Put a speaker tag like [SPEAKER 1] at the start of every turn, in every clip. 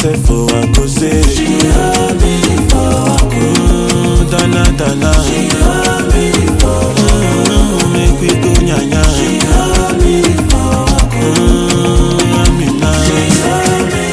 [SPEAKER 1] myself for I go say.
[SPEAKER 2] She love me for
[SPEAKER 1] Dana Dana.
[SPEAKER 2] She love me for
[SPEAKER 1] make we go nyanya.
[SPEAKER 2] She love me for
[SPEAKER 1] Amina.
[SPEAKER 2] She love me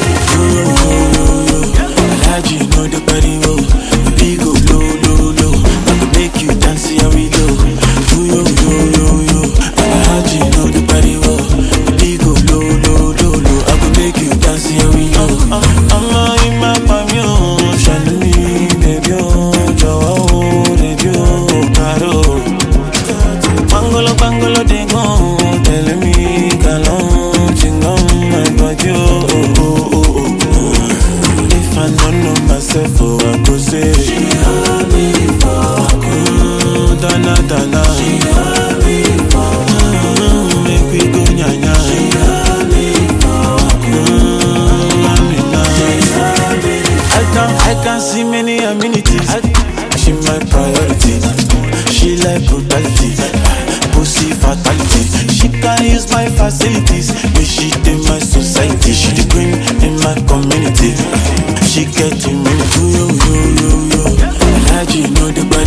[SPEAKER 1] Alaji know the body wo. We go low low low. I go make you dance here we go. Yo yo yo yo. Alaji know the body wo. We go low low low low. I go make you dance here we go. I'm in my pamio. Shine me baby oh. Jawa oh baby oh. Caro. Bangolo bangolo de go. Tell me galon chingom my body oh oh oh oh. If I don't know myself, oh, I go say.
[SPEAKER 2] She love me for
[SPEAKER 1] Dana Dana.
[SPEAKER 2] She love me for
[SPEAKER 1] Make we go nyanya.
[SPEAKER 2] She love me for
[SPEAKER 1] Amina. I can see many amenities. She my priority. She like brutality. Pussy fatality. She can use my facilities. But she in my society. She the queen in my community. She get me yo yo yo yo. Alaji know the